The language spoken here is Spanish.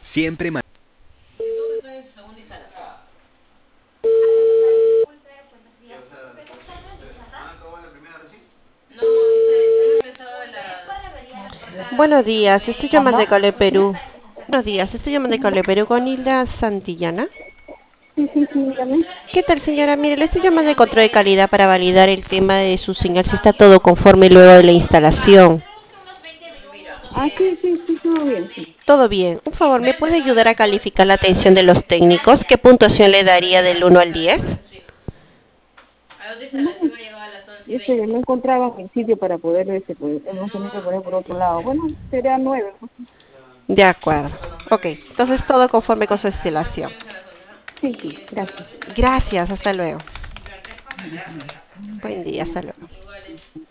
Siempre Buenos días, estoy llamando Ajá. de Cole Perú. Buenos días, estoy llamando de Cole Perú con Hilda Santillana. Sí, sí, sí, dígame. ¿Qué tal, señora? Mire, le estoy llamando de control de calidad para validar el tema de su señal, si está todo conforme luego de la instalación. Ah, sí, sí, sí, todo bien, sí. Todo bien. Un favor, ¿me puede ayudar a calificar la atención de los técnicos? ¿Qué puntuación le daría del 1 al 10? No, no encontraba mi sitio para poder, pues, hemos tenido que poner por otro lado. Bueno, sería 9, pues. De acuerdo. Ok, entonces todo conforme con su instalación. Sí, sí, gracias. Gracias, hasta luego. Bueno, Buen día, hasta luego.